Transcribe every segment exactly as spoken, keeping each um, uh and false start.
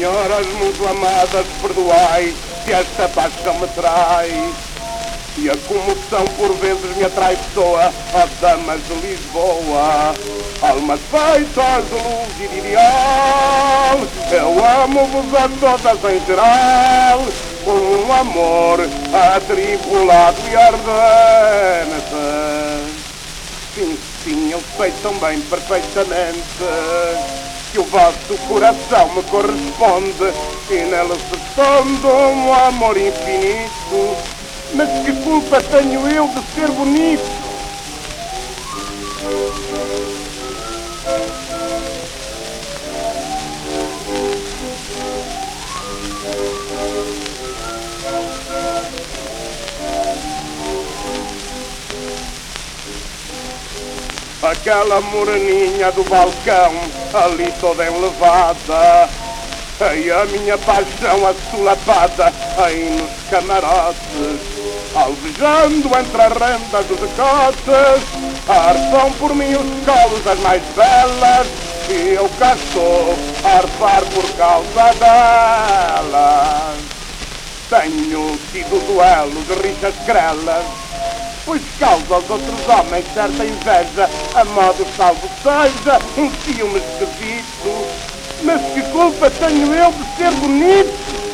Senhoras muito amadas, perdoai se esta paixão me trai, e a comoção por vezes me atrai pessoa, ó damas de Lisboa, almas feitas de luz e de ideal. Eu amo-vos a todas em geral, com um amor atribulado e ardente. Sim, sim, eu sei também perfeitamente que o vosso coração me corresponde, e nele se esconde um amor infinito. Mas que culpa tenho eu de ser bonito? Aquela moreninha do balcão, ali toda enlevada, e a minha paixão assolapada aí nos camarotes, alvejando entre as rendas dos decotes, arfam por mim os colos das mais belas, e eu cá estou a arfar por causa delas. Tenho tido duelos de rixas grelas, pois causa aos outros homens certa inveja, a modo salvo seja um ciúme esquisito. Mas que culpa tenho eu de ser bonito?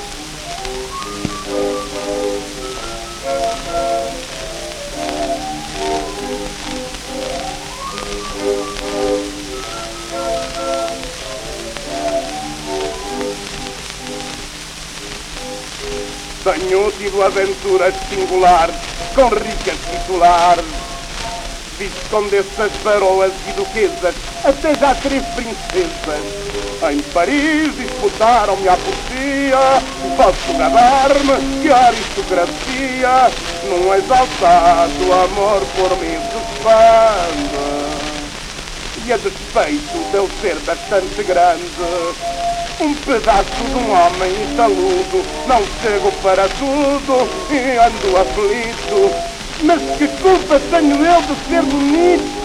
Tenho tido aventuras singulares com ricas titulares, visto condessas, baroas e duquesas, até já três princesas. Em Paris disputaram-me a poesia, posso gabar-me que a aristocracia num exaltado amor por mim se expande. E a despeito de eu ser bastante grande, um pedaço de um homem taludo, não chego para tudo e ando aflito. Mas que culpa tenho eu de ser bonito?